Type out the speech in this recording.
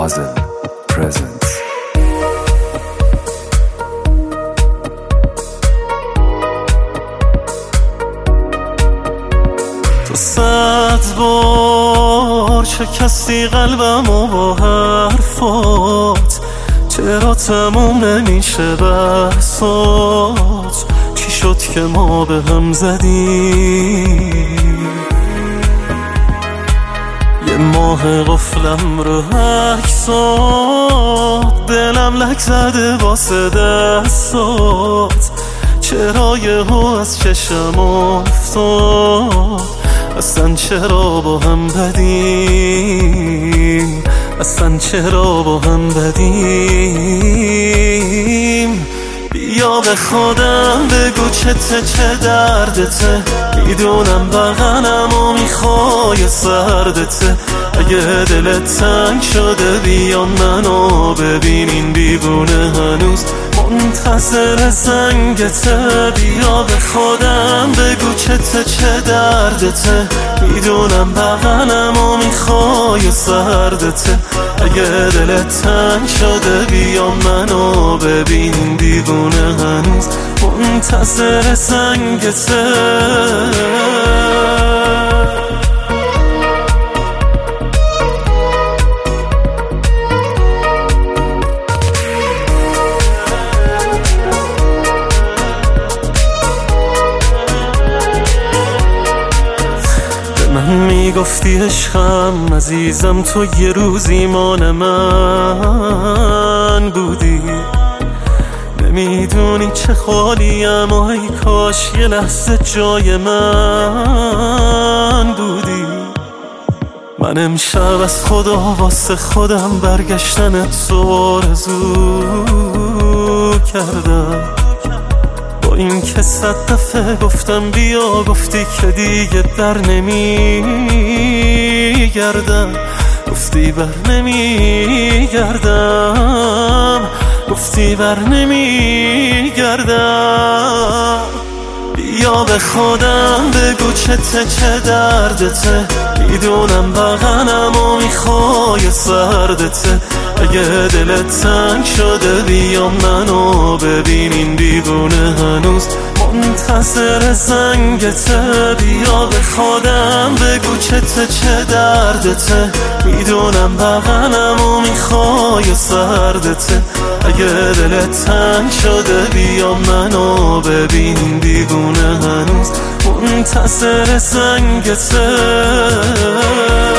Hazel presents. تو 100 بار شکستی قلبمو با حرفات، چرا تموم نمیشه بحثات؟ چی شد که ما به هم زدیم؟ یه ماه قفلم رو عکسات، دلم لک زده واسه دستات، چرا یهو از چشم افتاد؟ اصلا چرا با هم بدیم؟ اصلا چرا با هم بدیم؟ بیا به خودم بگو چه دردته، میدونم بغلم و میخوای سردته. اگه دلت تنگ شده بیا منو ببین، این دیوونه هنوز منتظر زنگته. بیا به خودم بگو چه دردته، میدونم بغلم و میخوای سردته. اگه دلت تنگ شده بیا منو ببین، این دیوونه هنوز منتظر زنگته. من میگفتی عشقم عزیزم، تو یه روز ایمان من بودی. نمیدونی چه خالیم و ای کاش یه لحظه جای من بودی. من امشب از خدا واسه خودم برگشتن تو آرزو کردم. با این که 100 دفعه گفتم بیا، گفتی که دیگه بر نمیگردم. گفتی بر نمیگردم، گفتی بر نمیگردم. بیا به خودم بگو چه دردته، میدونم بغلم و میخوای سردته. اگه دلت تنگ شده بیا منو ببین، این دیوونه هنوز منتظر زنگته. بیا به خودم بگو چه دردته، میدونم بغلم و میخوای سردته. اگه دلت تنگ شده بیا منو ببین، این دیوونه هنوز منتظر زنگته.